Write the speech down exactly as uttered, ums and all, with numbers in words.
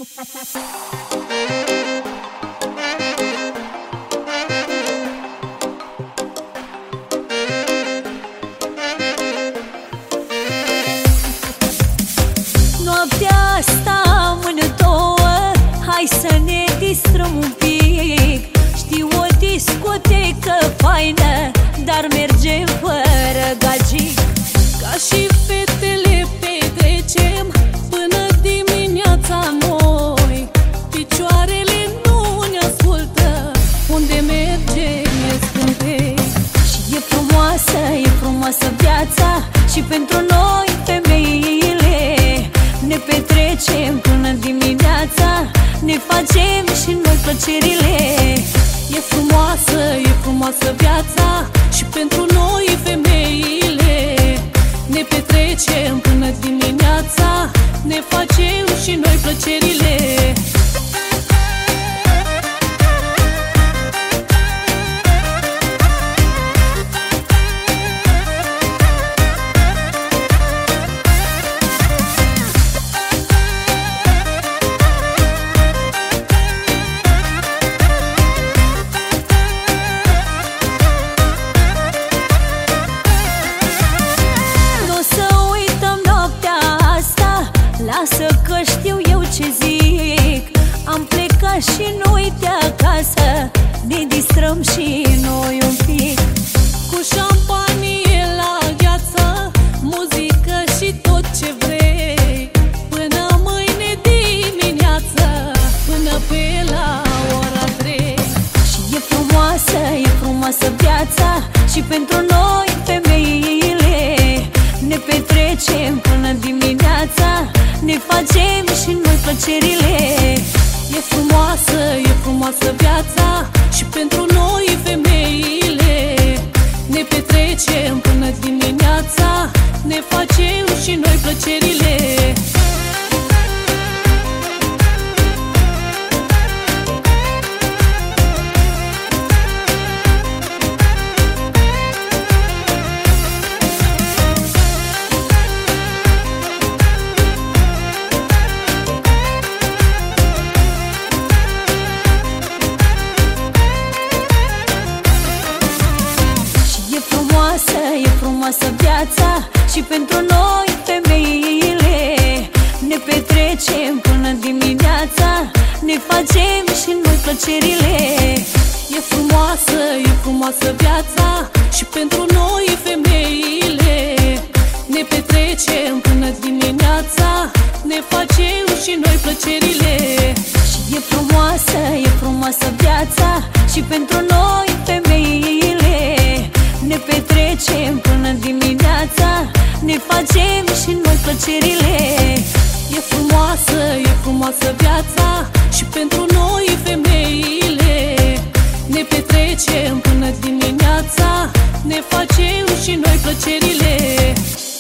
Noaptea asta amândouă, hai să ne distrăm un pic. Știu o discotecă faină, dar mergem fără gagic. Ca și fetele petrecem până dimineața noi. Picioarele nu ne ascultă, unde mergem e scântei. Și e frumoasă, e frumoasă viața, și pentru noi femeile. Ne petrecem până dimineața, ne facem și noi plăcerile. E frumoasă, e frumoasă viața, și pentru noi femeile. Ne petrecem până dimineața, ne facem și noi plăcerile. Lasă că știu eu ce zic. Am plecat și noi de acasă, ne distrăm și noi un pic. Cu șampanie la gheață, muzică și tot ce vrei, până mâine dimineață, până pe la ora trei. Și e frumoasă, e frumoasă viața, și pentru noi femeile. Ne petrecem până dimineața, ne facem și noi plăcerile. E frumoasă, e frumoasă viața, și pentru noi femeile. Ne petrecem până dimineața, ne facem și noi plăcerile. E frumoasă viața, și pentru noi femeile. Ne petrecem până dimineața, ne facem și noi plăcerile. E frumoasă, e frumoasă viața, și pentru noi femeile. Ne petrecem până dimineața, ne facem și noi plăcerile. Și e frumoasă, e frumoasă viața, și pentru noi femeile. Ne petrecem până dimineața, ne facem și noi plăcerile. E frumoasă, e frumoasă viața, și pentru noi femeile. Ne petrecem până dimineața, ne facem și noi plăcerile.